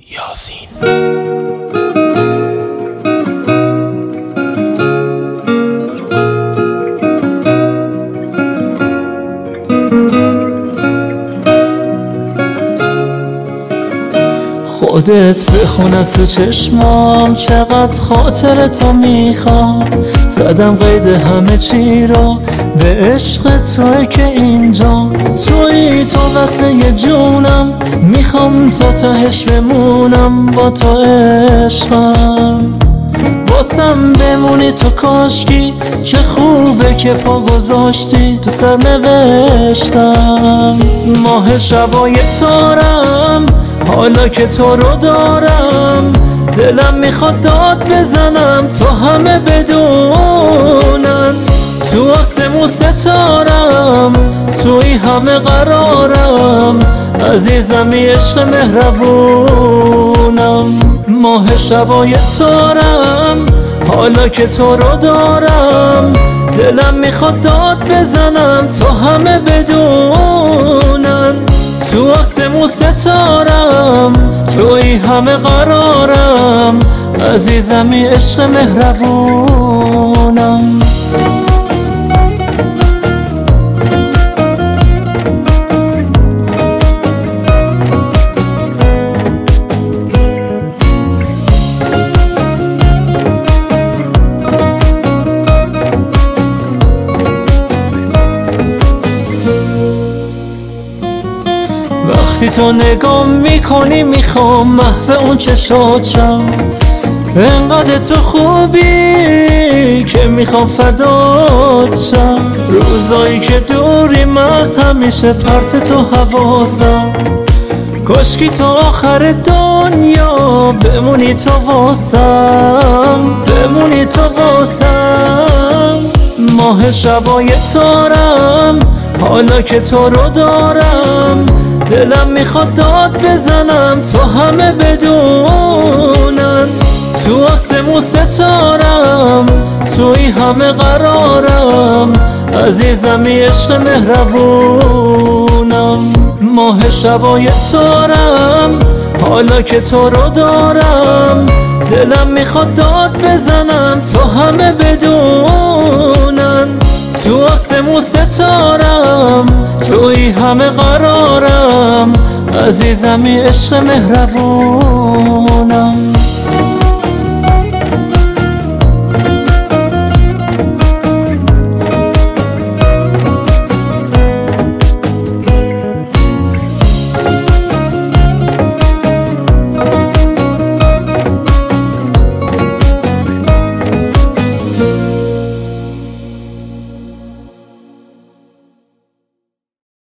یاسین. خودت بخون از تو چشمام، چقدر خاطر تو میخوام. زدم قید همه چی رو، به عشق توی که اینجا. توی تو وصله جونم، میخوام تا تهش بمونم. با تو عشقم واسم بمونی تو، کاشکی چه خوبه که پا گذاشتی تو سرنوشتم. ماه شبای تارم، حالا که تو رو دارم دلم میخواد داد بزنم تا همه بدونن. تو آسمون ستارم، توی همه قرارم، عزیزمی عشق مهربونم. ماه شبای تارم، حالا که تو رو دارم دلم میخواد داد بزنم تا همه بدونن. تو آسمون ستارم، توی همه قرارم، عزیزمی عشق مهربونم. وقتی تو نگاه میکنی میخوام محو اون چشات شم. انقدر تو خوبی که میخوام فدات شم. روزایی که دوریم از همیشه پرت تو حواسم. کاشکی تو آخر دنیا بمونی تو واسم، بمونی تو واسم. ماه شبای تارم، حالا که تو رو دارم دلم میخواد داد بزنم تا همه بدونن. تو آسمون ستارم، توی همه قرارم، عزیزمی عشق مهربونم. ماه شبای تارم، حالا که تو رو دارم دلم میخواد داد بزنم تا همه بدونن. تو آسمون ستارم، توی همه قرارم، عزیزمی عشق مهربون.